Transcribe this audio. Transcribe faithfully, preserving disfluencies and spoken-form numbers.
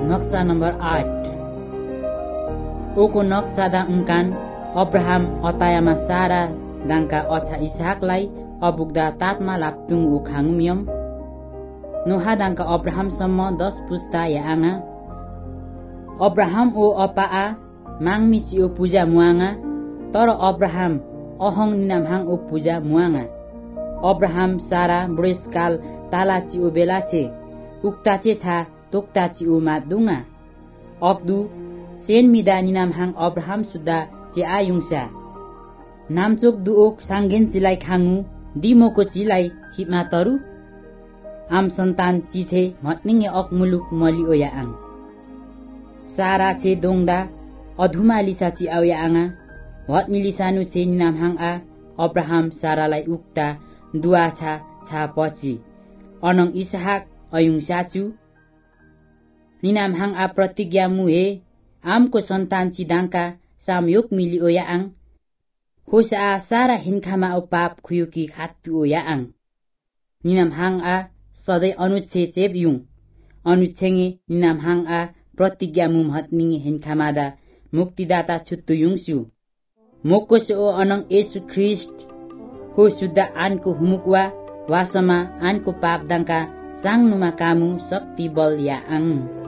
Noksa nomor आठ. Oko noksa da ungkan Abraham otayama Sara dangka ocha Isaakलाई अबुक्दा तातमा लाप्तुङ उखाङमियम नोहा दangka Abraham सम्म दस पुस्ता या आङा Abraham o opaa mangmisi o puja muanga तर Abraham अहङ निनामहाङ ओ पुजा मुआङा Abraham Sara बुढेसकाल तालाची ओ बेलाचे उक्ताचे छा तोक्ताची ओ मादुङा Abdu Sen मिदा निनामहाङ Abraham सुद्धा चे आयुङसा नामचोक दुओक सांगेन चिलाई खाङु दिमोको चिलाई हिमा तरु आम सन्तान चिछे मत्निङे अकमुलुक मलि ओया आङ सारा छे दोङदा अधुमा लिसा ची आउया आङा हत्नी लिसानु छे निनामहाङ आ Abraham सारालाई उक्ता दुआ छा छा पछि अनङ इसहाक अयुङ साचु निनामहाङ आ प्रतिज्ञा मुहे आमको सन्तान ची दाङका सामयोग मिली ओया आङ होसा सारा हिनखामा ओ पाप खुयुकी हात्तु ओया आङ निनामहाङ आ सधैँ अनुच्छे चेप युङ अनुच्छेङे निनामहाङ आ प्रतिज्ञा मुम हत्निङे हिनखामादा मुक्तिदाता छुत्तु युङसु मोक्कोसे ओ अनङ येशु ख्रिस्ट हो सुद्धा आनको हुमुकवा वासमा आनको पाप दाङका साङनुमा कामु शक्ति बल या आङ